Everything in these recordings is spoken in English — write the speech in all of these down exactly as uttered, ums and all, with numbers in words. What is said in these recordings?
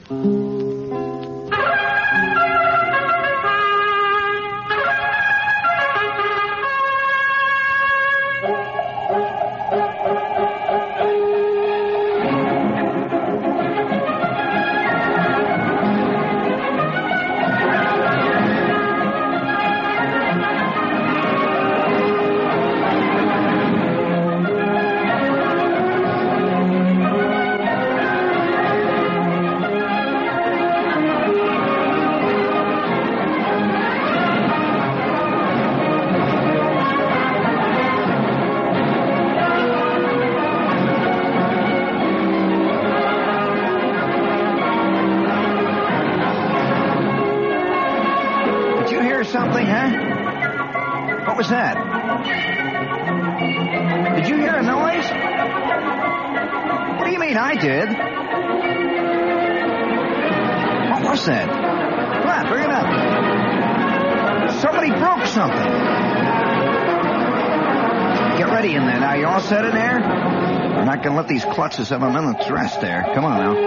Something, huh? What was that? Did you hear a noise? What do you mean I did? What was that? Come on, bring it up. Somebody broke something. Get ready in there now. You all set in there? We're not going to let these klutzes have a minute's rest there. Come on now.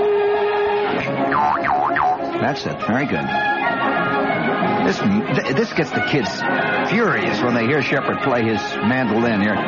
That's it. Very good. This this gets the kids furious when they hear Shepard play his mandolin here.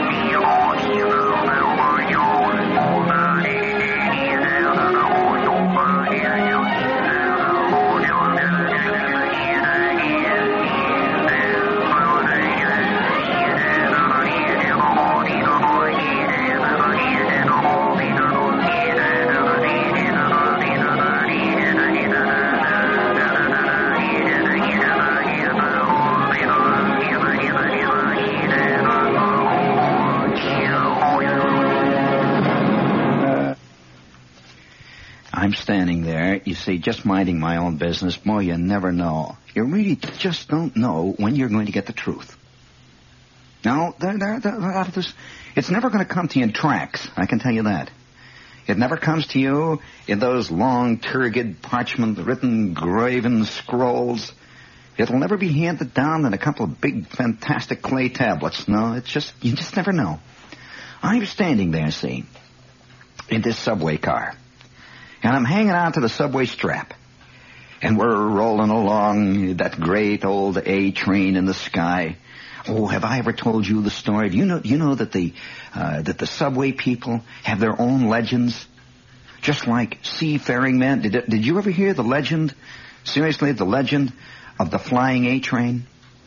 I'm standing there, you see, just minding my own business. Boy, you never know. You really just don't know when you're going to get the truth. No, they're, they're, they're, this, it's never going to come to you in tracts, I can tell you that. It never comes to you in those long, turgid, parchment-written, graven scrolls. It'll never be handed down in a couple of big, fantastic clay tablets. No, it's just, you just never know. I'm standing there, see, in this subway car. And I'm hanging on to the subway strap. And we're rolling along that great old A train in the sky. Oh, have I ever told you the story? Do you know, you know that the, uh, that the subway people have their own legends? Just like seafaring men. Did, did you ever hear the legend, seriously, the legend of the flying A train?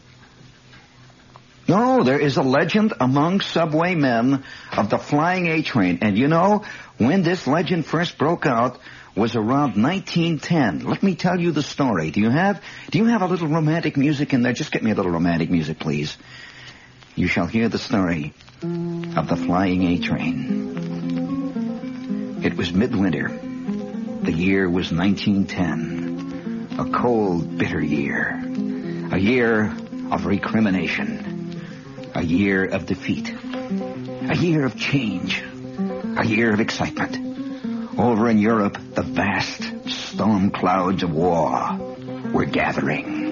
No, there is a legend among subway men of the flying A train. And you know, when this legend first broke out was around nineteen ten. Let me tell you the story. Do you have, do you have a little romantic music in there? Just get me a little romantic music, please. You shall hear the story of the flying A train. It was midwinter. The year was nineteen ten. A cold, bitter year. A year of recrimination. A year of defeat. A year of change. A year of excitement. Over in Europe, the vast storm clouds of war were gathering.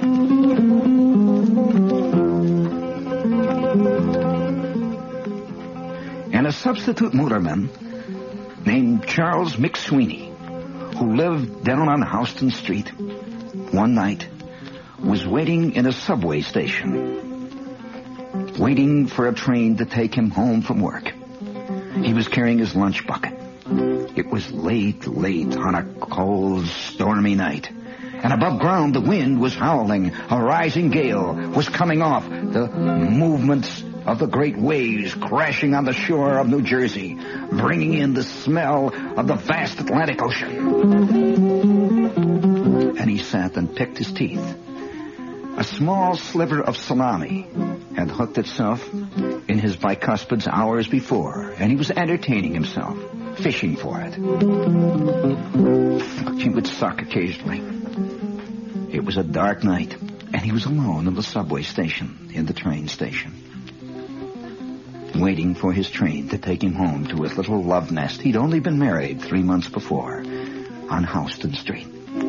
And a substitute motorman named Charles McSweeney, who lived down on Houston Street, one night was waiting in a subway station, waiting for a train to take him home from work. He was carrying his lunch bucket. It was late, late on a cold, stormy night. And above ground, the wind was howling. A rising gale was coming off. The movements of the great waves crashing on the shore of New Jersey, bringing in the smell of the vast Atlantic Ocean. And he sat and picked his teeth. A small sliver of salami had hooked itself in his bicuspids hours before, and he was entertaining himself, fishing for it. He would suck occasionally. It was a dark night, and he was alone in the subway station, in the train station, waiting for his train to take him home to his little love nest. He'd only been married three months before on Houston Street.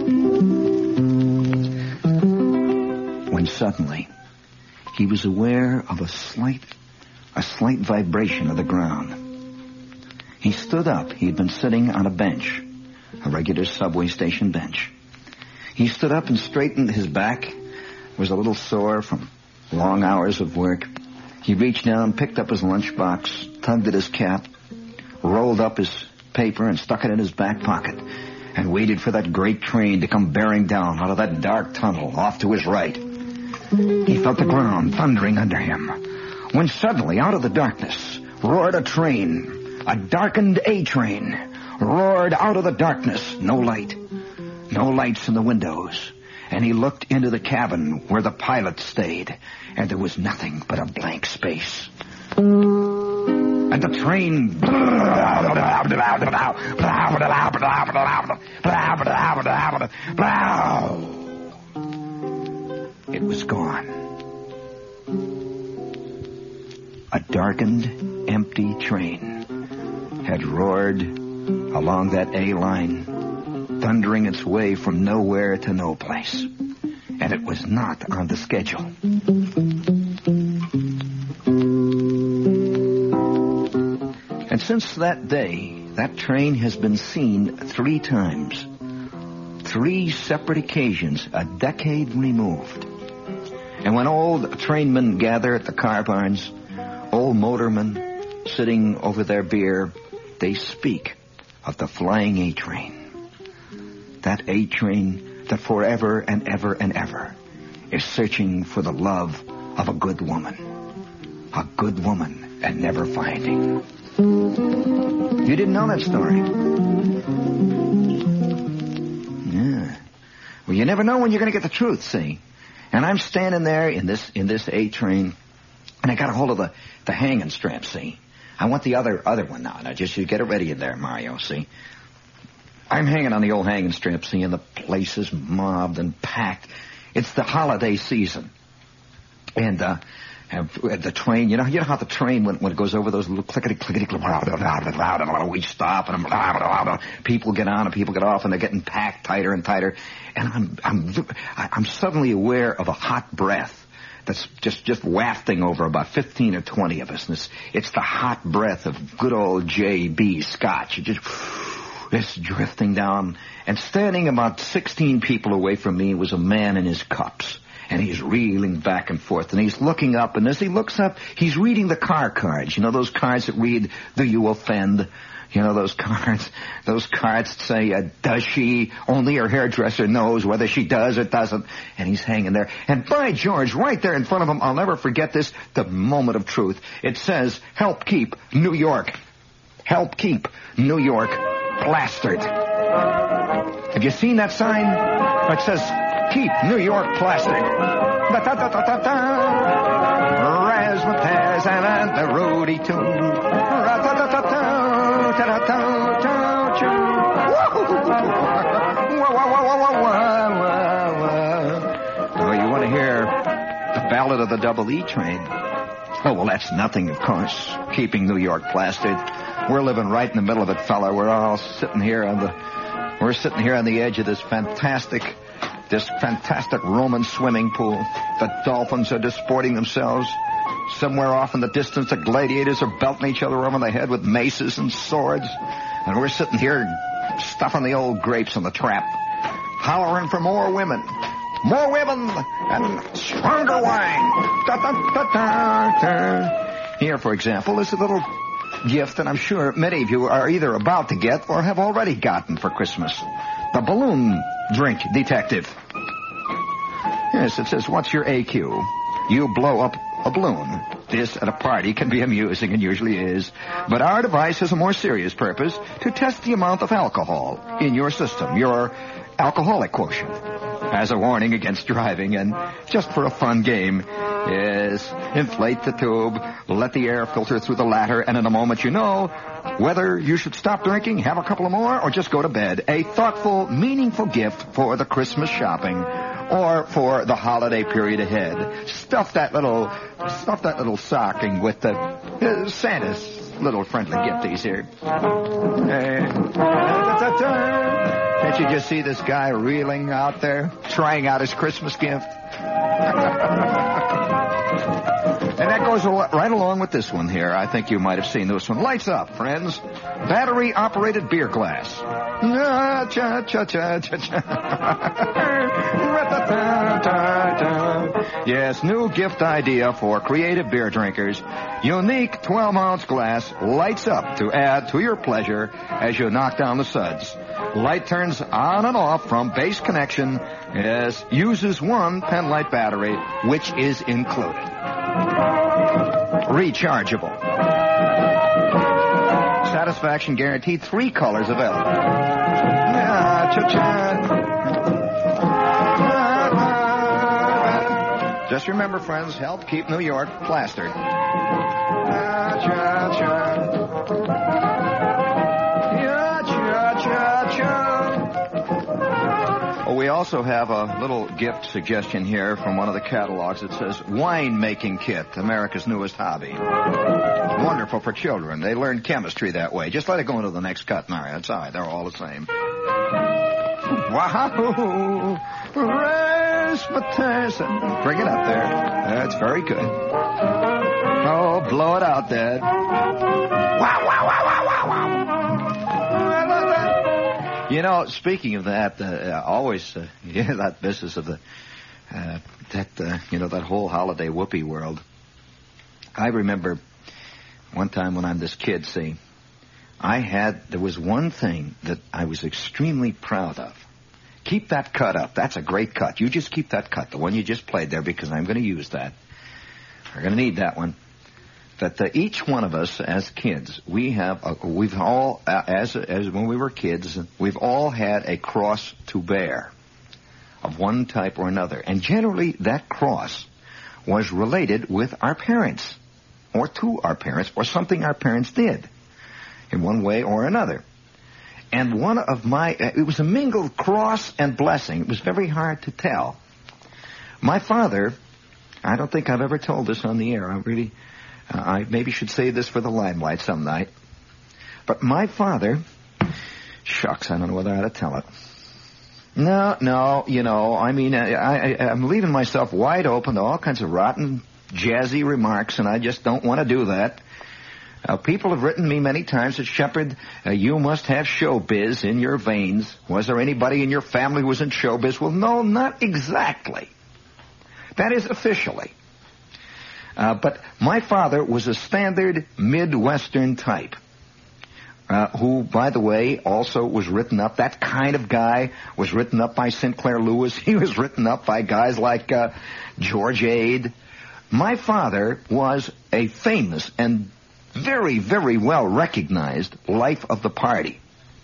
When suddenly he was aware of a slight, a slight vibration of the ground. He stood up. He had been sitting on a bench a regular subway station bench. He stood up and straightened his back. Was a little sore from long hours of work. He reached down, picked up his lunchbox, tugged at his cap, rolled up his paper and stuck it in his back pocket, and waited for that great train to come bearing down out of that dark tunnel off to his right. He felt the ground thundering under him, when suddenly, out of the darkness, roared a train, a darkened A-train, roared out of the darkness. No light, no lights in the windows, and he looked into the cabin where the pilot stayed, and there was nothing but a blank space. And the train... It was gone. A darkened, empty train had roared along that A line, thundering its way from nowhere to no place. And it was not on the schedule. And since that day, that train has been seen three times. Three separate occasions, a decade removed. And when old trainmen gather at the car barns, old motormen sitting over their beer, they speak of the flying A-train. That A-train that forever and ever and ever is searching for the love of a good woman. A good woman and never finding. You didn't know that story? Yeah. Well, you never know when you're going to get the truth, see? And I'm standing there in this in this A-train, and I got a hold of the, the hanging strap, see? I want the other other one now. Now, just you get it ready in there, Mario, see? I'm hanging on the old hanging strap, see, and the place is mobbed and packed. It's the holiday season. And, uh... the train, you know, you know how the train, when, when it goes over those little clickety clickety, we stop and people get on and people get off and they're getting packed tighter and tighter, and I'm I'm I'm suddenly aware of a hot breath that's just just wafting over about fifteen or twenty of us, and it's it's the hot breath of good old J B Scotch. It just it's drifting down, and standing about sixteen people away from me was a man in his cups. And he's reeling back and forth, and he's looking up, and as he looks up, he's reading the car cards. You know, those cards that read, "Do you offend?" You know, those cards, those cards that say, uh, "Does she?" Only her hairdresser knows whether she does or doesn't. And he's hanging there. And by George, right there in front of him, I'll never forget this, the moment of truth. It says, "Help keep New York. Help keep New York plastered." Have you seen that sign? It says, "Keep New York plastered." Da-da-da-da-da-da. Razzmatazz and the Rudy tune. Oh, you want to hear the ballad of the double E train? Oh, well, that's nothing, of course, keeping New York plastered. We're living right in the middle of it, fella. We're all sitting here on the, we're sitting here on the edge of this fantastic This fantastic Roman swimming pool. The dolphins are disporting themselves. Somewhere off in the distance, the gladiators are belting each other over the head with maces and swords. And we're sitting here stuffing the old grapes in the trap, hollering for more women. More women and stronger wine. Da, da, da, da, da. Here, for example, is a little gift that I'm sure many of you are either about to get or have already gotten for Christmas. The balloon drink detective. Yes, it says, "What's your A Q? You blow up a balloon. This at a party can be amusing and usually is, but our device has a more serious purpose, to test the amount of alcohol in your system, your alcoholic quotient, as a warning against driving and just for a fun game. Yes, inflate the tube, let the air filter through the latter, and in a moment you know whether you should stop drinking, have a couple of more, or just go to bed. A thoughtful, meaningful gift for the Christmas shopping or for the holiday period ahead. Stuff that little, stuff that little stocking with the uh, Santa's little friendly gifties here." Uh, Can't you just see this guy reeling out there, trying out his Christmas gift? And that goes right along with this one here. I think you might have seen this one. Lights up, friends. Battery-operated beer glass. Yes, new gift idea for creative beer drinkers. Unique twelve-ounce glass lights up to add to your pleasure as you knock down the suds. Light turns on and off from base connection. Yes, uses one Penlight battery, which is included. Rechargeable. Satisfaction guaranteed. Three colors available. Ah, cha-cha. Just remember, friends, help keep New York plastered. Ah, cha-cha. Yeah, cha-cha-cha. Oh, we also have a little gift suggestion here from one of the catalogs. It says, Wine-Making Kit, America's newest hobby. Wonderful for children. They learn chemistry that way. Just let it go into the next cut, Mario. It's all right. They're all the same. Wow! Rasputin. Bring it up there. That's very good. Oh, blow it out, Dad. Wow, wow, wow, wow, wow, wow. I love that. You know, speaking of that, uh, always, uh, yeah, that business of the, uh, that, uh, you know, that whole holiday whoopee world. I remember one time when I'm this kid, see, I had, there was one thing that I was extremely proud of. Keep that cut up. That's a great cut. You just keep that cut, the one you just played there, because I'm going to use that. We're going to need that one. That uh, each one of us as kids, we have, uh, we've all, uh, as as when we were kids, we've all had a cross to bear of one type or another. And generally, that cross was related with our parents, or to our parents, or something our parents did in one way or another. And one of my, uh, it was a mingled cross and blessing. It was very hard to tell. My father, I don't think I've ever told this on the air. I really, uh, I maybe should say this for the limelight some night. But my father, shucks, I don't know whether I ought to tell it. No, no, you know, I mean, I, I, I'm leaving myself wide open to all kinds of rotten, jazzy remarks, and I just don't want to do that. Uh, people have written me many times that, Shepard, uh, you must have showbiz in your veins. Was there anybody in your family who was in showbiz? Well, no, not exactly. That is officially. Uh, but my father was a standard Midwestern type, uh, who, by the way, also was written up. That kind of guy was written up by Sinclair Lewis. He was written up by guys like uh, George Ade. My father was a famous and very, very well recognized life of the party.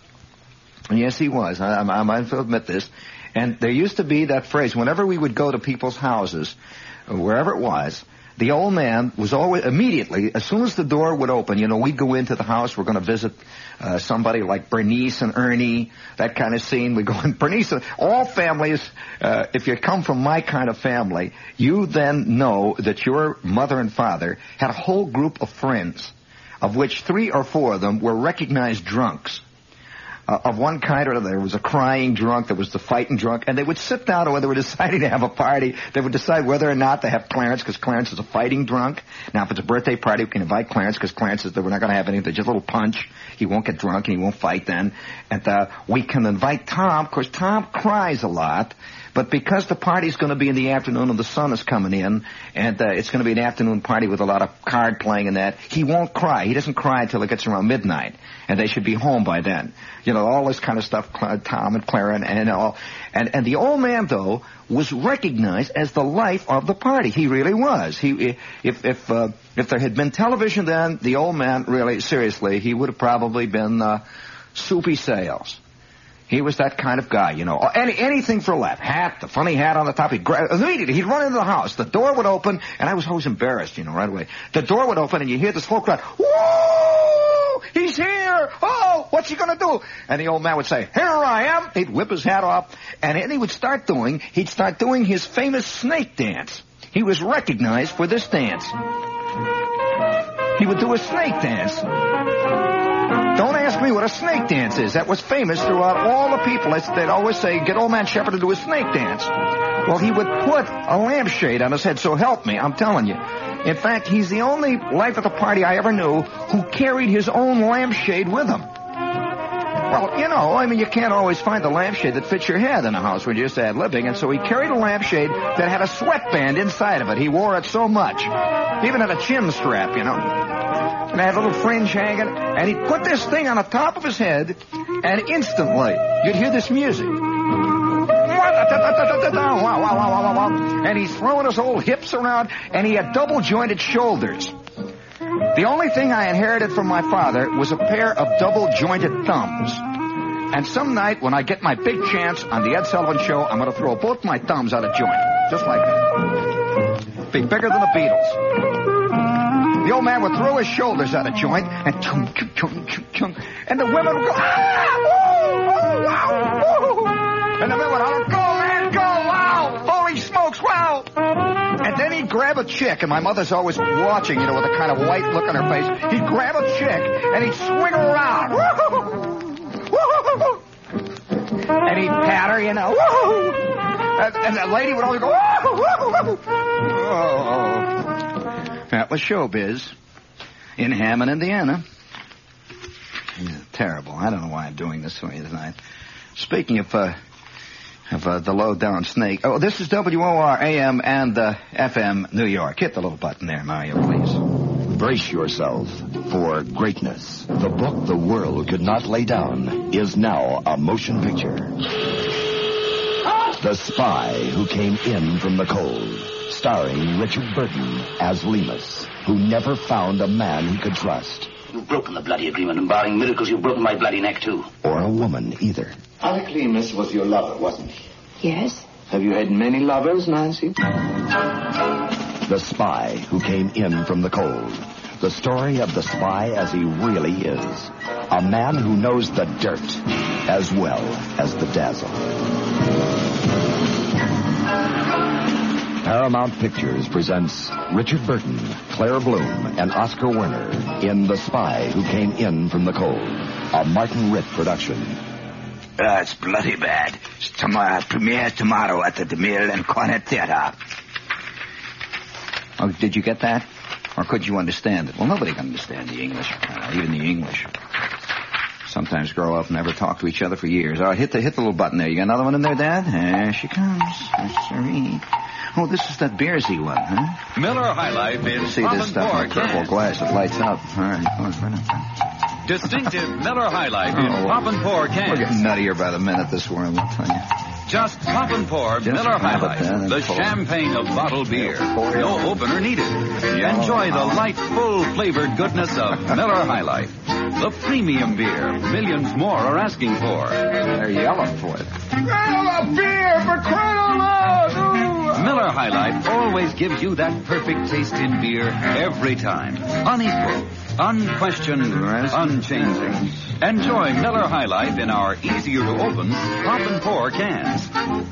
And yes, he was. I, I, I might admit this. And there used to be that phrase, whenever we would go to people's houses, wherever it was, the old man was always, immediately, as soon as the door would open, you know, we'd go into the house, we're going to visit uh, somebody like Bernice and Ernie, that kind of scene. We go in, Bernice, all families, uh, if you come from my kind of family, you then know that your mother and father had a whole group of friends, of which three or four of them were recognized drunks. Uh, of one kind or another. There was a crying drunk, there was the fighting drunk, and they would sit down, or when they were deciding to have a party, they would decide whether or not to have Clarence, because Clarence is a fighting drunk. Now, if it's a birthday party, we can invite Clarence, because Clarence is, we're not going to have anything, just a little punch. He won't get drunk, and he won't fight then. And uh, we can invite Tom, of course, Tom cries a lot, but because the party's going to be in the afternoon and the sun is coming in, and uh, it's going to be an afternoon party with a lot of card playing and that, he won't cry. He doesn't cry until it gets around midnight, and they should be home by then. You know, all this kind of stuff, Tom and Clara and, and all. And, and the old man, though, was recognized as the life of the party. He really was. He, if if uh, if there had been television then, the old man, really, seriously, he would have probably been uh, Soupy Sales. He was that kind of guy, you know. Any, anything for a laugh. Hat, the funny hat on the top. He'd grab, immediately, he'd run into the house. The door would open, and I was always embarrassed, you know, right away. The door would open, and you hear this whole crowd, whoa, he's here. Oh, what's he going to do? And the old man would say, here I am. He'd whip his hat off, and then he would start doing, he'd start doing his famous snake dance. He was recognized for this dance. He would do a snake dance. Don't ask me what a snake dance is. That was famous throughout all the people. They'd always say, get old man Shepard to do a snake dance. Well, he would put a lampshade on his head, so help me, I'm telling you. In fact, he's the only life at the party I ever knew who carried his own lampshade with him. Well, you know, I mean, you can't always find the lampshade that fits your head in a house when you're just ad-libbing, and so he carried a lampshade that had a sweatband inside of it. He wore it so much. He even had a chin strap, you know. And it had a little fringe hanging, and he'd put this thing on the top of his head, and instantly you'd hear this music. And he's throwing his old hips around, and he had double-jointed shoulders. The only thing I inherited from my father was a pair of double-jointed thumbs. And some night, when I get my big chance on the Ed Sullivan Show, I'm going to throw both my thumbs out of joint. Just like that. Be bigger than the Beatles. The old man would throw his shoulders out of joint, and chung, chung, chung, chung, chung. And the women would go, ah! Woo! Oh, wow! Woo! And the men would holler, go, man, go! Wow! Holy smokes, wow! And then he'd grab a chick, and my mother's always watching, you know, with a kind of white look on her face. He'd grab a chick, and he'd swing her around. And he'd pat her, you know. And, and the lady would always go, oh. That was showbiz in Hammond, Indiana. Yeah, terrible. I don't know why I'm doing this for you tonight. Speaking of... Uh, Of uh, the low-down snake. Oh, this is W O R A M and uh, F M New York. Hit the little button there, Mario, please. Brace yourself for greatness. The book the world could not lay down is now a motion picture. The Spy Who Came In From the Cold, starring Richard Burton as Lemus, who never found a man he could trust. You've broken the bloody agreement, and barring miracles, you've broken my bloody neck, too. Or a woman, either. Alec Lemus was your lover, wasn't he? Yes. Have you had many lovers, Nancy? The Spy Who Came In From the Cold. The story of the spy as he really is. A man who knows the dirt as well as the dazzle. Paramount Pictures presents Richard Burton, Claire Bloom, and Oscar Werner in The Spy Who Came In From the Cold, a Martin Ritt production. Uh, it's bloody bad. It's tomorrow, premiere tomorrow at the DeMille and Cornet Theater. Oh, did you get that? Or could you understand it? Well, nobody can understand the English, uh, even the English. Sometimes grow up and never talk to each other for years. All right, hit the, hit the little button there. You got another one in there, Dad? There she comes. Sorry. Oh, this is that Beersy one, huh? Miller High Life in See this stuff in a purple glass. It lights up. All right. Oh, right up. Distinctive Miller High Life in Oh, pop and pour cans. We're getting nuttier by the minute, this world, I'll tell you. Just pop and pour Just Miller High have it Life, then and the pour. champagne of bottled beer. Pour it. No opener needed. Yellow. Enjoy the light, full-flavored goodness of Miller High Life. The premium beer millions more are asking for. They're yelling for it. Granola beer for crying out loud! Miller High Life always gives you that perfect taste in beer every time. Unequal, unquestioned, unchanging. Enjoy Miller High Life in our easier-to-open pop and pour cans.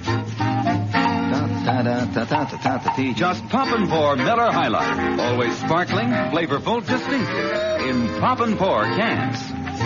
Just pop and pour Miller High Life. Always sparkling, flavorful, distinctive in pop and pour cans.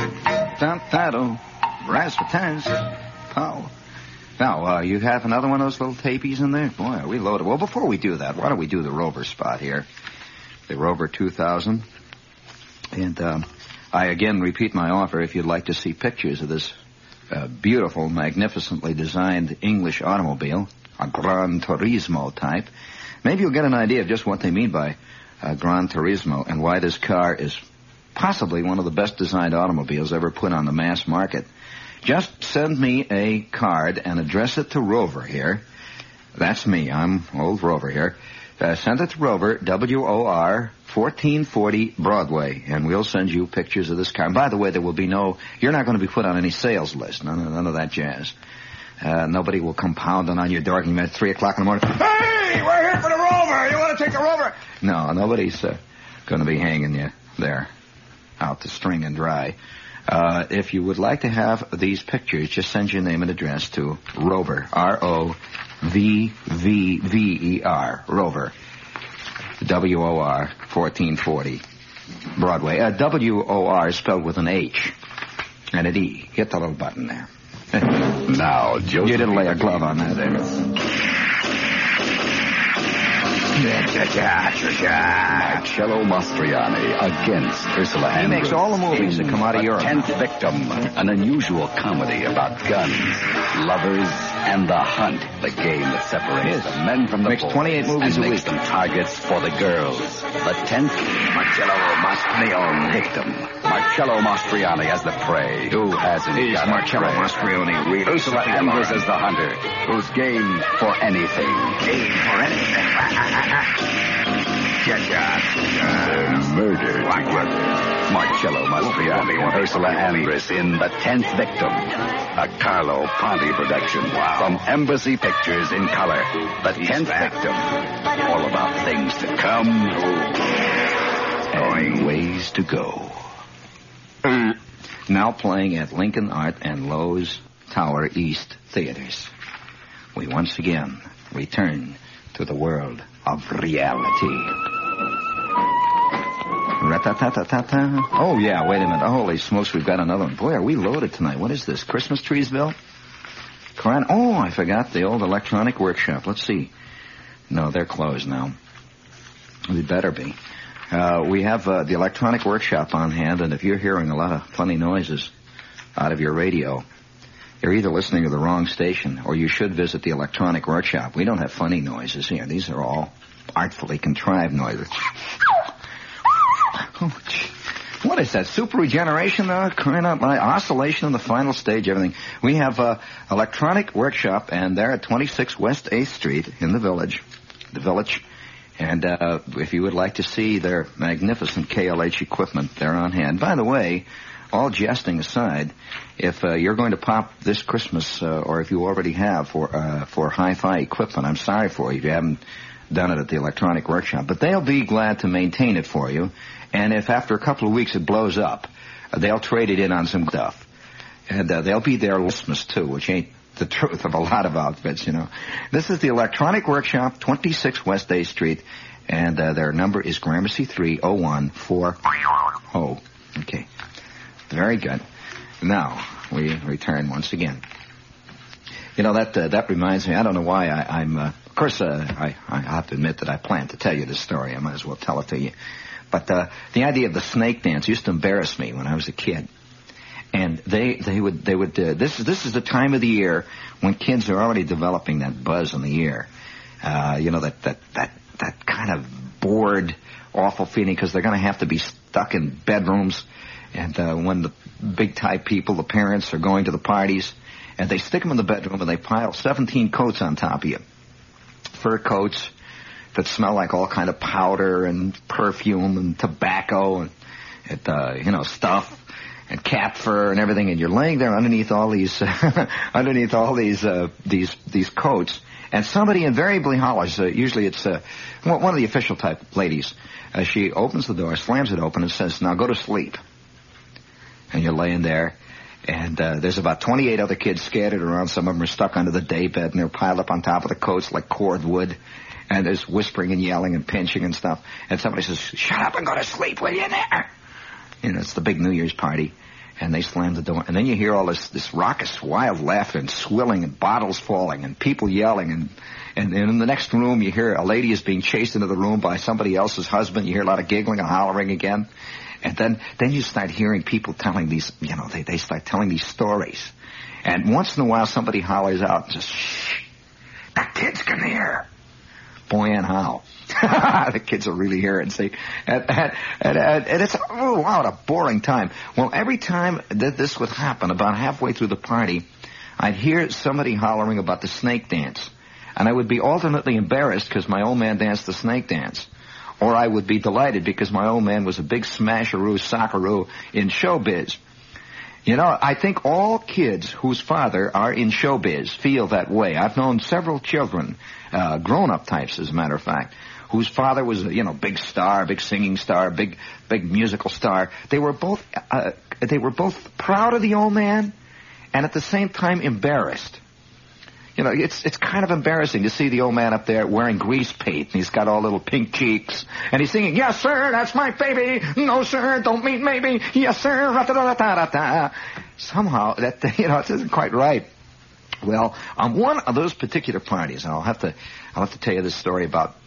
Brass for tens. Pow. Now, uh, you have another one of those little tapies in there? Boy, are we loaded. Well, before we do that, why don't we do the Rover spot here? The Rover two thousand. And um, I again repeat my offer if you'd like to see pictures of this uh, beautiful, magnificently designed English automobile, a Gran Turismo type. Maybe you'll get an idea of just what they mean by uh, Gran Turismo and why this car is possibly one of the best designed automobiles ever put on the mass market. Just send me a card and address it to Rover here. That's me. I'm old Rover here. Uh, send it to Rover, W O R, fourteen forty Broadway, and we'll send you pictures of this car. And by the way, there will be no, you're not going to be put on any sales list. None of, none of that jazz. Uh, nobody will come pounding on your door at three o'clock in the morning. Hey, we're here for the Rover. You want to take the Rover? No, nobody's uh, going to be hanging you there out to string and dry. Uh, if you would like to have these pictures, just send your name and address to Rover, R O V V V E R, Rover, W O R, fourteen forty Broadway. Uh, W O R is spelled with an H and an E. Hit the little button there. Now, Joe. You didn't lay a glove on that there. Marcello Mastroianni against Ursula Andress. He makes all the movies that come out of Europe. Tenth Victim, an unusual comedy about guns, lovers, and the hunt. The game that separates the men from the Makes boys twenty-eight movies and a makes week. them targets for the girls. The tenth Marcello Mastroianni victim. Marcello Mastroianni as the prey. Who hasn't Is got Marcello a prey? Mastroianni really Ursula something Andress alone? as the hunter, who's game for anything. Game for anything. They're murdered together. Marcello Mastroianni and Ursula Andress in The Tenth Victim, a Carlo Ponti production from Embassy Pictures in color. The Tenth Victim, all about things to come and ways to go. Now playing at Lincoln Art and Lowe's Tower East Theaters. We once again return to the world of reality. Rat-ta-ta-ta-ta-ta. Oh, yeah, wait a minute. Holy smokes, we've got another one. Boy, are we loaded tonight. What is this, Christmas Treesville? Coran- oh, I forgot the old electronic workshop. Let's see. No, they're closed now. We better be. Uh, we have uh, the electronic workshop on hand, and if you're hearing a lot of funny noises out of your radio, you're either listening to the wrong station, or you should visit the electronic workshop. We don't have funny noises here. These are all artfully contrived noises. Oh, gee. What is that? Super regeneration? Uh, crying out my oscillation in the final stage, everything. We have uh, electronic workshop, and they're at twenty-six West eighth Street in the village. The village. And uh, if you would like to see their magnificent K L H equipment, they're on hand. By the way, all jesting aside, if uh, you're going to pop this Christmas, uh, or if you already have for uh, for hi-fi equipment, I'm sorry for you if you haven't done it at the electronic workshop. But they'll be glad to maintain it for you. And if after a couple of weeks it blows up, uh, they'll trade it in on some stuff. And uh, they'll be there Christmas, too, which ain't the truth of a lot of outfits, you know. This is the Electronic Workshop, twenty-six West eighth Street, and uh, their number is Gramercy three oh one four oh. Okay. Very good. Now, we return once again. You know, that uh, that reminds me, I don't know why I, I'm, uh, of course, uh, I, I have to admit that I plan to tell you this story. I might as well tell it to you. But uh, the idea of the snake dance used to embarrass me when I was a kid. And they they would they would uh, this is this is the time of the year when kids are already developing that buzz in the ear, uh, you know that that that that kind of bored, awful feeling because they're going to have to be stuck in bedrooms, and uh, when the big type people, the parents, are going to the parties, and they stick them in the bedroom and they pile seventeen coats on top of you, fur coats that smell like all kind of powder and perfume and tobacco and, and uh, you know stuff. And cat fur and everything, and you're laying there underneath all these, uh, underneath all these, uh, these, these coats, and somebody invariably hollers. Uh, usually, it's uh, one of the official type ladies. Uh, she opens the door, slams it open, and says, "Now go to sleep." And you're laying there, and uh, there's about twenty-eight other kids scattered around. Some of them are stuck under the daybed, and they're piled up on top of the coats like cordwood. And there's whispering and yelling and pinching and stuff. And somebody says, "Shut up and go to sleep, will you, there?" You know, it's the big New Year's party. And they slam the door. And then you hear all this, this raucous, wild laughter and swilling and bottles falling and people yelling. And, and, and in the next room, you hear a lady is being chased into the room by somebody else's husband. You hear a lot of giggling and hollering again. And then, then you start hearing people telling these, you know, they, they start telling these stories. And once in a while, somebody hollers out and says, "Shh, the kids can hear." Boy, and how. The kids will really hear it and say, and, and, and, and it's, oh, wow, what a boring time. Well, every time that this would happen, about halfway through the party, I'd hear somebody hollering about the snake dance. And I would be alternately embarrassed because my old man danced the snake dance. Or I would be delighted because my old man was a big smasheroo, socceroo in showbiz. You know, I think all kids whose father are in showbiz feel that way. I've known several children, uh, grown-up types, as a matter of fact, whose father was, you know, big star, big singing star, big, big musical star. They were both, uh, they were both proud of the old man and at the same time embarrassed. You know, it's it's kind of embarrassing to see the old man up there wearing grease paint, and he's got all little pink cheeks, and he's singing, "Yes, sir, that's my baby. No, sir, don't mean maybe. Yes, sir." Ra-da-da-da-da-da. Somehow, that, you know, it isn't quite right. Well, on one of those particular parties, and I'll have to, I'll have to tell you this story about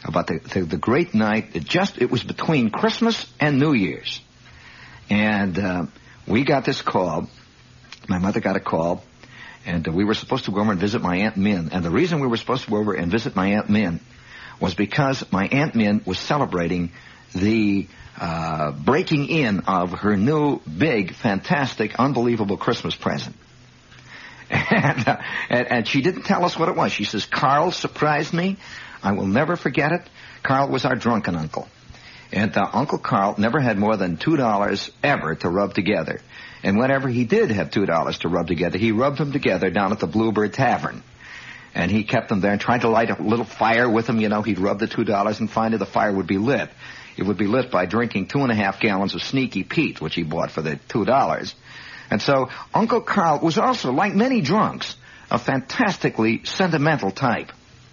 about the, the, the great night. It just, it was between Christmas and New Year's. And uh, we got this call. My mother got a call. And uh, we were supposed to go over and visit my Aunt Min. And the reason we were supposed to go over and visit my Aunt Min was because my Aunt Min was celebrating the uh, breaking in of her new, big, fantastic, unbelievable Christmas present. And, uh, and, and she didn't tell us what it was. She says, Carl surprised me. I will never forget it. Carl was our drunken uncle. And uh, Uncle Carl never had more than two dollars ever to rub together. And whenever he did have two dollars to rub together, he rubbed them together down at the Bluebird Tavern. And he kept them there and tried to light a little fire with them. You know, he'd rub the two dollars and finally the fire would be lit. It would be lit by drinking two and a half gallons of Sneaky Pete, which he bought for the two dollars. And so Uncle Carl was also, like many drunks, a fantastically sentimental type.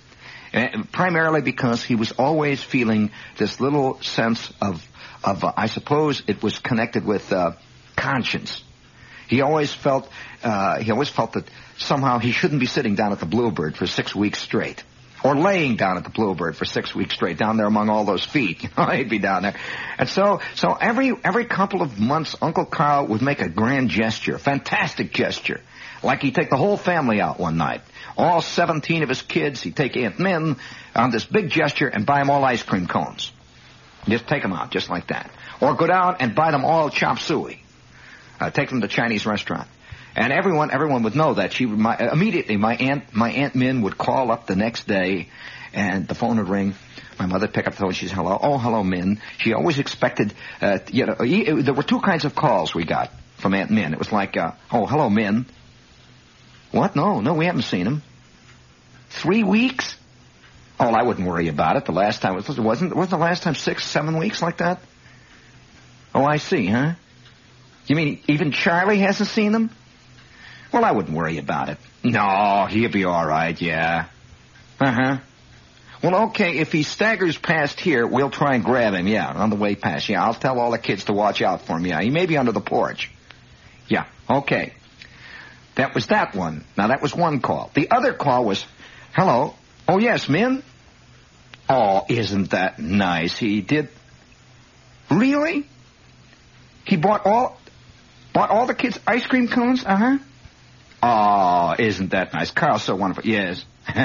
And primarily because he was always feeling this little sense of, of uh, I suppose it was connected with uh, conscience. He always felt, uh, he always felt that somehow he shouldn't be sitting down at the Bluebird for six weeks straight. Or laying down at the Bluebird for six weeks straight, down there among all those feet. You know, he'd be down there. And so, so every, every couple of months, Uncle Carl would make a grand gesture, a fantastic gesture. Like he'd take the whole family out one night. All seventeen of his kids, he'd take Aunt Min on this big gesture and buy them all ice cream cones. Just take them out, just like that. Or go down and buy them all chop suey. Uh, take them to a Chinese restaurant. And everyone, everyone would know that. She my, immediately, my aunt, my Aunt Min would call up the next day, and the phone would ring. My mother would pick up the phone. She'd say, "Hello, oh, hello, Min." She always expected, uh, you know, it, there were two kinds of calls we got from Aunt Min. It was like, uh, "Oh, hello, Min." What? No, no, we haven't seen him. Three weeks? Oh, I wouldn't worry about it. The last time it wasn't wasn't the last time six, seven weeks like that. Oh, I see, huh? You mean even Charlie hasn't seen them? Well, I wouldn't worry about it. No, he'll be all right, yeah. Uh-huh. Well, okay, if he staggers past here, we'll try and grab him, yeah, on the way past. Yeah, I'll tell all the kids to watch out for him, yeah. He may be under the porch. Yeah, okay. That was that one. Now, that was one call. The other call was, hello. Oh, yes, Min? Oh, isn't that nice? He did. Really? He bought all, bought all the kids ice cream cones? Uh-huh. Oh, isn't that nice? Carl's so wonderful. Yes.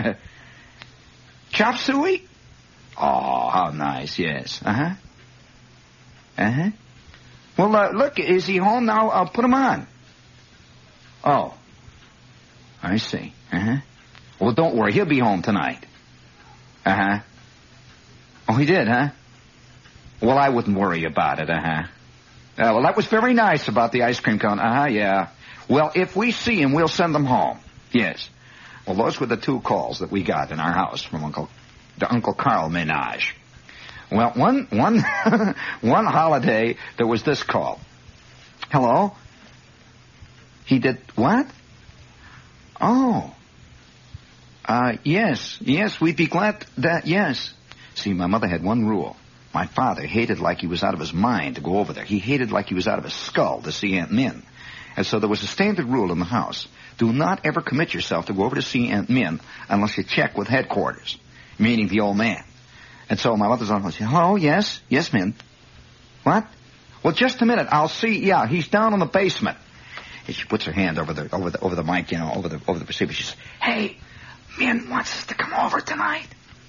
Chop suey? Oh, how nice. Yes. Uh-huh. Uh-huh. Well, uh, look, is he home now? I'll put him on. Oh. I see. Uh-huh. Well, don't worry. He'll be home tonight. Uh-huh. Oh, he did, huh? Well, I wouldn't worry about it, uh-huh. Uh, well, that was very nice about the ice cream cone. Uh-huh, yeah. Well, if we see him, we'll send them home. Yes. Well, those were the two calls that we got in our house from Uncle, the Uncle Carl menage. Well, one, one, one holiday, there was this call. Hello? He did what? Oh. Uh, yes, yes, we'd be glad that, yes. See, my mother had one rule. My father hated like he was out of his mind to go over there. He hated like he was out of his skull to see Aunt Min. And so there was a standard rule in the house. Do not ever commit yourself to go over to see Aunt Min unless you check with headquarters, meaning the old man. And so my mother's on the phone. Hello, yes, yes, Min. What? Well, just a minute. I'll see. Yeah, he's down in the basement. And she puts her hand over the over the over the mic, you know, over the over the receiver. She says, "Hey, Min wants us to come over tonight."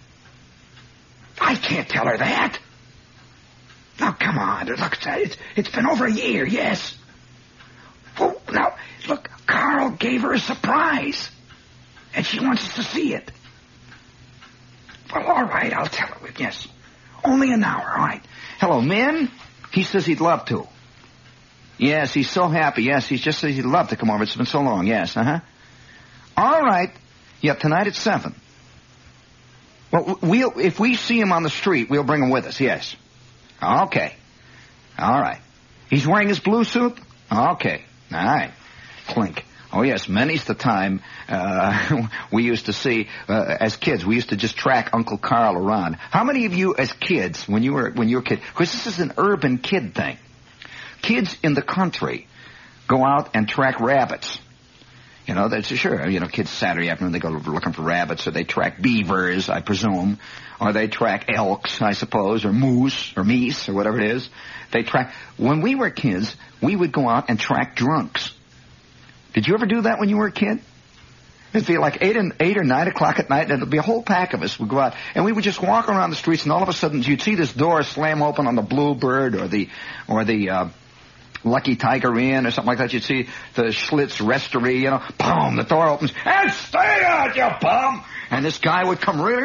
I can't tell her that. Now, come on. Look, it's, it's been over a year, yes. Well, now, look, Carl gave her a surprise, and she wants us to see it. Well, all right, I'll tell her. Yes. Only an hour, all right. Hello, Min? He says he'd love to. Yes, he's so happy. Yes, he just says he'd love to come over. It's been so long. Yes, uh-huh. All right. Yeah, tonight at seven. Well, we'll, if we see him on the street, we'll bring him with us, yes. Okay. All right. He's wearing his blue suit? Okay. All right. Clink. Oh, yes, many's the time uh, we used to see, uh, as kids, we used to just track Uncle Carl around. How many of you as kids, when you were when you were a kid, because this is an urban kid thing, kids in the country go out and track rabbits. You know, that's sure. You know, kids Saturday afternoon, they go looking for rabbits, or they track beavers, I presume, or they track elks, I suppose, or moose, or meese, or whatever it is. They track. When we were kids, we would go out and track drunks. Did you ever do that when you were a kid? It'd be like eight and eight or nine o'clock at night, and there'd be a whole pack of us would go out, and we would just walk around the streets, and all of a sudden you'd see this door slam open on the Bluebird or the or the. Uh, Lucky Tiger Inn or something like that. You'd see the Schlitz Restaurant, you know, boom, the door opens, and stay out, you bum! And this guy would come really,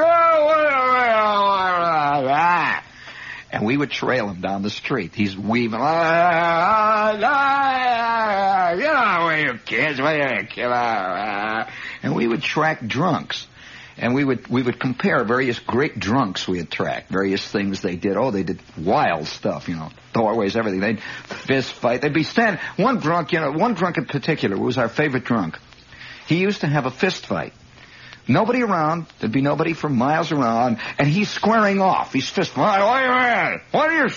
and we would trail him down the street. He's weaving, you know, you kids, and we would track drunks. And we would we would compare various great drunks we had tracked, various things they did. Oh, they did wild stuff, you know, doorways, everything. They'd fist fight. They'd be standing. One drunk, you know, one drunk in particular was our favorite drunk. He used to have a fist fight. Nobody around. There'd be nobody for miles around. And he's squaring off. He's fist fighting. Wait a minute. What are you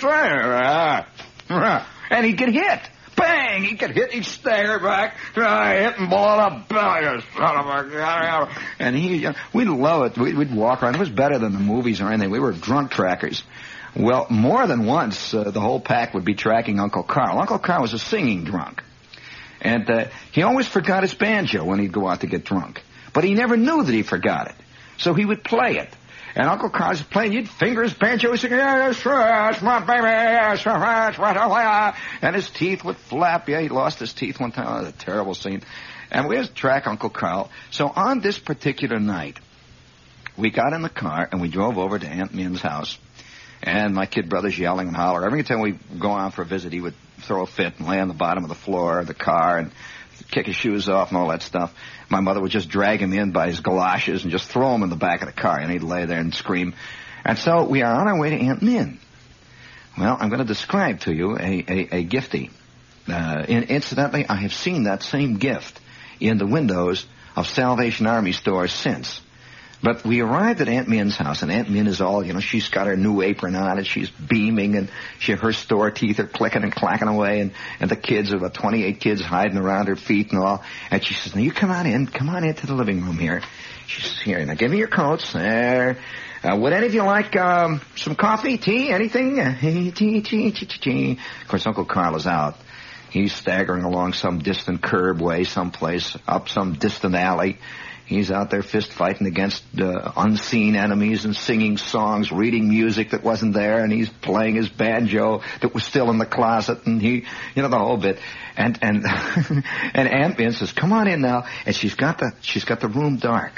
saying? And he'd get hit. Bang! He'd get hit, he'd stagger back, uh, hit and blow the belly, son of a gun. And he, uh, we'd love it. We'd, we'd walk around. It was better than the movies or anything. We were drunk trackers. Well, more than once, uh, the whole pack would be tracking Uncle Carl. Uncle Carl was a singing drunk. And uh, he always forgot his banjo when he'd go out to get drunk. But he never knew that he forgot it. So he would play it. And Uncle Carl's playing, you'd finger his banjo, he'd sing, yes, yes, my baby, yes, yes, right away. And his teeth would flap. Yeah, he lost his teeth one time. Oh, that was a terrible scene. And we had to track Uncle Carl. So on this particular night, we got in the car and we drove over to Aunt Min's house. And my kid brother's yelling and hollering. Every time we go out for a visit, he would throw a fit and lay on the bottom of the floor of the car and kick his shoes off and all that stuff. My mother would just drag him in by his galoshes and just throw him in the back of the car, and he'd lay there and scream. And so we are on our way to Aunt Min. Well, I'm going to describe to you a, a, a giftie. Uh, in, incidentally, I have seen that same gift in the windows of Salvation Army stores since. But we arrived at Aunt Min's house, and Aunt Min is all, you know, she's got her new apron on, and she's beaming, and she, her store teeth are clicking and clacking away, and, and the kids, about twenty-eight kids hiding around her feet and all. And she says, now you come on in, come on into the living room here. She says, here, now give me your coats. There. Uh, would any of you like um, some coffee, tea, anything? Uh, tea, tea, tea, tea, tea. Of course, Uncle Carl is out. He's staggering along some distant curb way, someplace, up some distant alley. He's out there fist fighting against uh, unseen enemies and singing songs, reading music that wasn't there, and he's playing his banjo that was still in the closet, and he, you know, the whole bit. And and and Aunt Min says, "Come on in now," and she's got the she's got the room dark.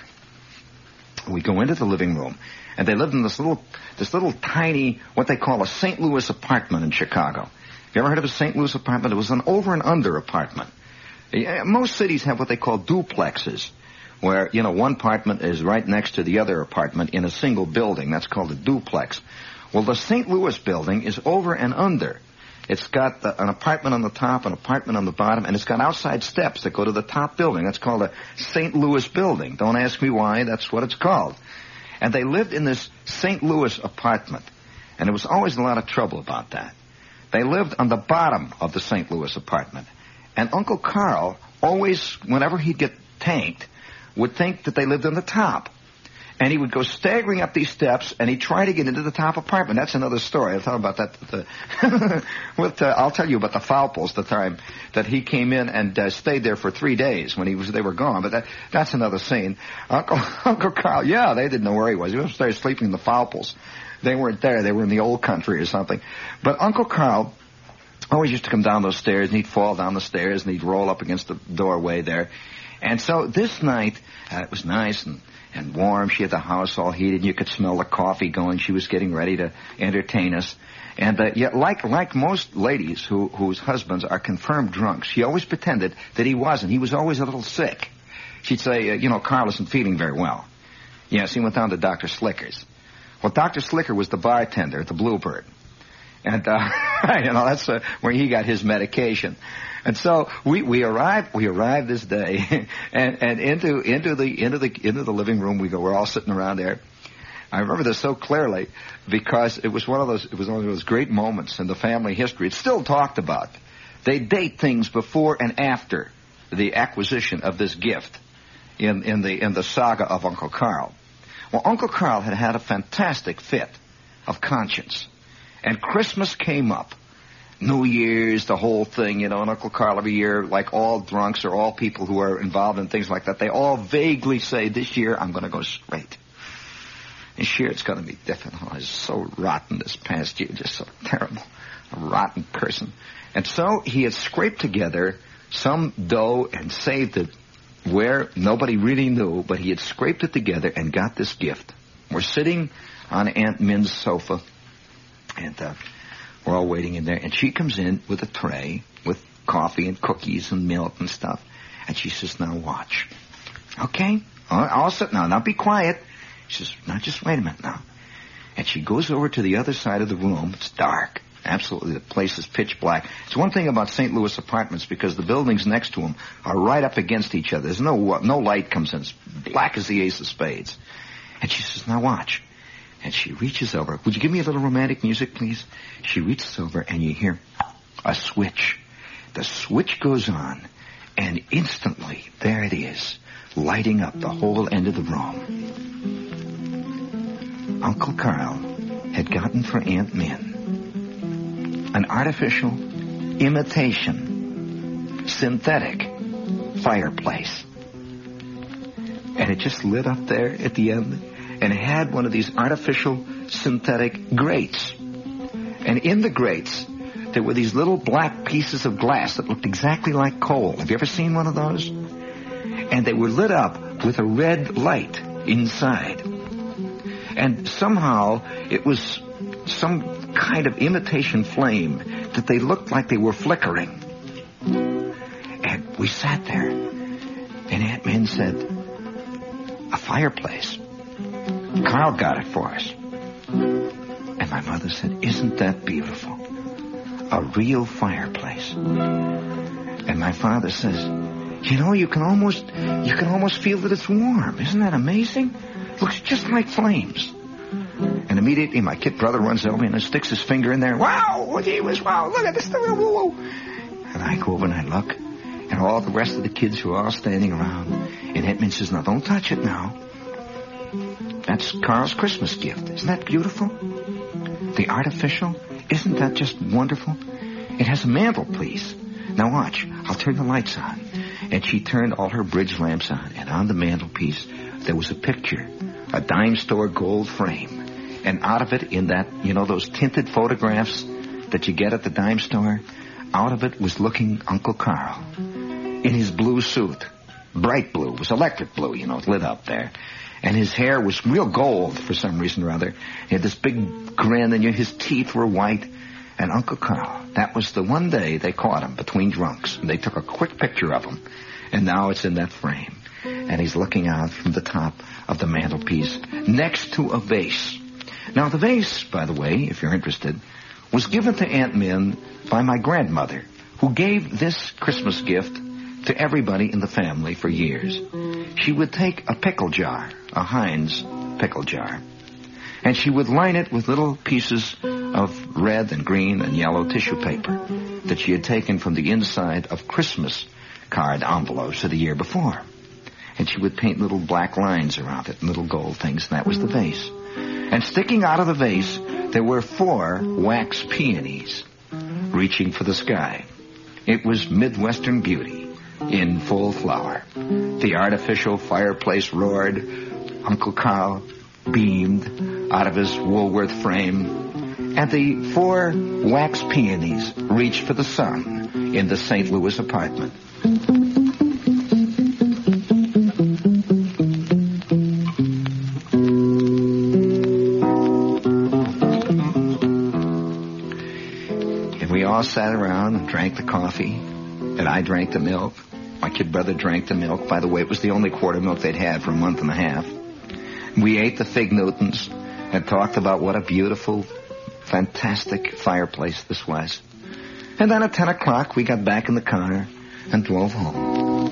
We go into the living room, and they lived in this little this little tiny what they call a Saint Louis apartment in Chicago. Have you ever heard of a Saint Louis apartment? It was an over and under apartment. Most cities have what they call duplexes, where, you know, one apartment is right next to the other apartment in a single building. That's called a duplex. Well, the Saint Louis building is over and under. It's got the, an apartment on the top, an apartment on the bottom, and it's got outside steps that go to the top building. That's called a Saint Louis building. Don't ask me why. That's what it's called. And they lived in this Saint Louis apartment, and there was always a lot of trouble about that. They lived on the bottom of the Saint Louis apartment, and Uncle Carl always, whenever he'd get tanked, would think that they lived on the top. And he would go staggering up these steps, and he'd try to get into the top apartment. That's another story. I'll tell about that. The, with, uh, I'll tell you about the Faupels, the time that he came in and uh, stayed there for three days when he was they were gone. But that, that's another scene. Uncle Uncle Carl, yeah, they didn't know where he was. He was upstairs sleeping in the Faupels. They weren't there. They were in the old country or something. But Uncle Carl always used to come down those stairs, and he'd fall down the stairs, and he'd roll up against the doorway there. And so this night, uh, it was nice and, and warm. She had the house all heated, and you could smell the coffee going. She was getting ready to entertain us. And uh, yet, like like most ladies who, whose husbands are confirmed drunks, she always pretended that he wasn't. He was always a little sick. She'd say, uh, you know, Carl isn't feeling very well. Yes, he went down to Doctor Slicker's. Well, Doctor Slicker was the bartender at the Bluebird. And, uh, you know, that's uh, where he got his medication. And so we, we arrived we arrived this day, and, and into into the into the into the living room we go. We're all sitting around there. I remember this so clearly because it was one of those it was one of those great moments in the family history. It's still talked about. They date things before and after the acquisition of this gift in, in the in the saga of Uncle Carl. Well, Uncle Carl had had a fantastic fit of conscience, and Christmas came up. New Year's, the whole thing, you know, and Uncle Carl every year, like all drunks or all people who are involved in things like that, they all vaguely say, this year I'm going to go straight. This year it's going to be different. Oh, I was so rotten this past year, just so terrible. A rotten person. And so he had scraped together some dough and saved it where nobody really knew, but he had scraped it together and got this gift. We're sitting on Aunt Min's sofa, and uh, we're all waiting in there, and she comes in with a tray with coffee and cookies and milk and stuff, and she says, now watch. Okay, I'll, I'll sit now. Now be quiet. She says, now just wait a minute now. And she goes over to the other side of the room. It's dark. Absolutely, the place is pitch black. It's one thing about Saint Louis apartments, because the buildings next to them are right up against each other. There's no no light comes in. It's black as the ace of spades. And she says, now watch. And she reaches over. Would you give me a little romantic music, please? She reaches over, and you hear a switch. The switch goes on, and instantly, there it is, lighting up the whole end of the room. Uncle Carl had gotten for Aunt Min an artificial, imitation, synthetic fireplace. And it just lit up there at the end, and it had one of these artificial synthetic grates. And in the grates, there were these little black pieces of glass that looked exactly like coal. Have you ever seen one of those? And they were lit up with a red light inside. And somehow it was some kind of imitation flame that they looked like they were flickering. And we sat there, and Aunt Min said, a fireplace. Carl got it for us. And my mother said, isn't that beautiful? A real fireplace. And my father says, you know, you can almost you can almost feel that it's warm. Isn't that amazing? It looks just like flames. And immediately my kid brother runs over and sticks his finger in there. Wow, gee whiz, wow, look at this. And I go over and I look, and all the rest of the kids who are all standing around. And Aunt Min says, now don't touch it now. That's Carl's Christmas gift. Isn't that beautiful? The artificial, isn't that just wonderful? It has a mantelpiece. Now watch, I'll turn the lights on. And she turned all her bridge lamps on, and on the mantelpiece there was a picture, a dime store gold frame. And out of it, in that, you know, those tinted photographs that you get at the dime store, out of it was looking Uncle Carl in his blue suit. Bright blue. It was electric blue, you know, lit up there. And his hair was real gold for some reason or other. He had this big grin, and his teeth were white. And Uncle Carl, that was the one day they caught him between drunks. And they took a quick picture of him. And now it's in that frame. And he's looking out from the top of the mantelpiece next to a vase. Now, the vase, by the way, if you're interested, was given to Aunt Min by my grandmother, who gave this Christmas gift to everybody in the family for years. She would take a pickle jar, a Heinz pickle jar, and she would line it with little pieces of red and green and yellow tissue paper that she had taken from the inside of Christmas card envelopes of the year before. And she would paint little black lines around it, little gold things, and that was the vase. And sticking out of the vase, there were four wax peonies reaching for the sky. It was Midwestern beauty in full flower. The artificial fireplace roared. Uncle Carl beamed out of his Woolworth frame. And the four wax peonies reached for the sun in the Saint Louis apartment. All sat around and drank the coffee, and I drank the milk. My kid brother drank the milk. By the way, it was the only quart of milk they'd had for a month and a half. We ate the Fig Newtons and talked about what a beautiful, fantastic fireplace this was. And then at ten o'clock, we got back in the car and drove home.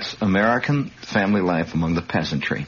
That's American family life among the peasantry.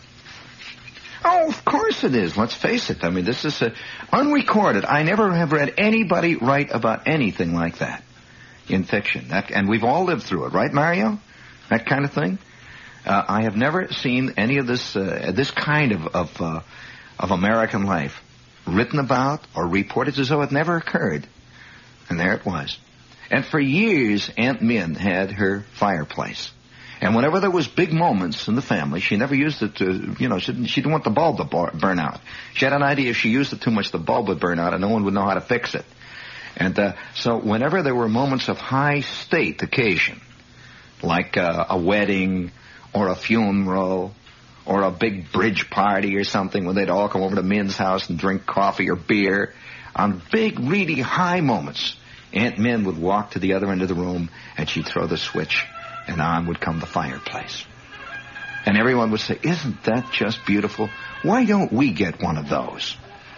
Oh, of course it is. Let's face it. I mean, this is a, unrecorded. I never have read anybody write about anything like that in fiction. That, and we've all lived through it, right, Mario? That kind of thing. Uh, I have never seen any of this uh, this kind of of, uh, of American life written about or reported as though it never occurred. And there it was. And for years, Aunt Min had her fireplace. And whenever there was big moments in the family, she never used it to, you know, she didn't, she didn't want the bulb to burn out. She had an idea if she used it too much, the bulb would burn out and no one would know how to fix it. And uh, so whenever there were moments of high state occasion, like uh, a wedding or a funeral or a big bridge party or something, when they'd all come over to Min's house and drink coffee or beer, on big, really high moments, Aunt Min would walk to the other end of the room and she'd throw the switch. And on would come the fireplace. And everyone would say, isn't that just beautiful? Why don't we get one of those?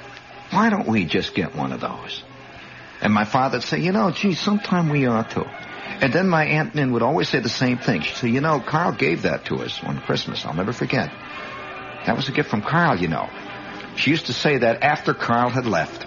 Why don't we just get one of those? And my father would say, you know, gee, sometime we ought to. And then my Aunt Min would always say the same thing. She'd say, you know, Carl gave that to us on Christmas. I'll never forget. That was a gift from Carl, you know. She used to say that after Carl had left.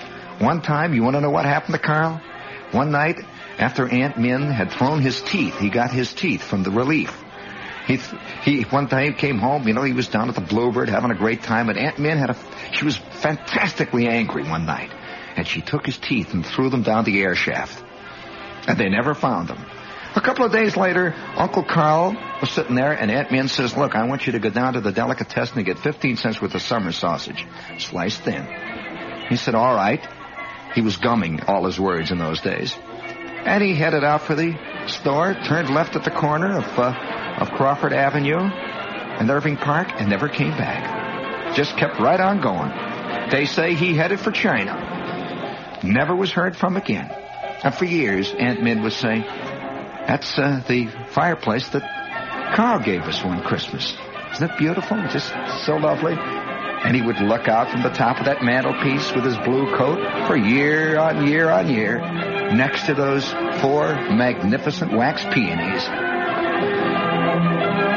One time, you want to know what happened to Carl? One night, after Aunt Min had thrown his teeth, he got his teeth from the relief. He, he, one time came home, you know, he was down at the Bluebird having a great time, and Aunt Min had a, she was fantastically angry one night. And she took his teeth and threw them down the air shaft. And they never found them. A couple of days later, Uncle Carl was sitting there, and Aunt Min says, look, I want you to go down to the delicatessen and get fifteen cents worth of summer sausage, sliced thin. He said, all right. He was gumming all his words in those days. And he headed out for the store, turned left at the corner of uh, of Crawford Avenue and Irving Park, and never came back. Just kept right on going. They say he headed for China. Never was heard from again. And for years, Aunt Min would say, that's uh, the fireplace that Carl gave us one Christmas. Isn't it beautiful? Just so lovely. And he would look out from the top of that mantelpiece with his blue coat for year on year on year, next to those four magnificent wax peonies.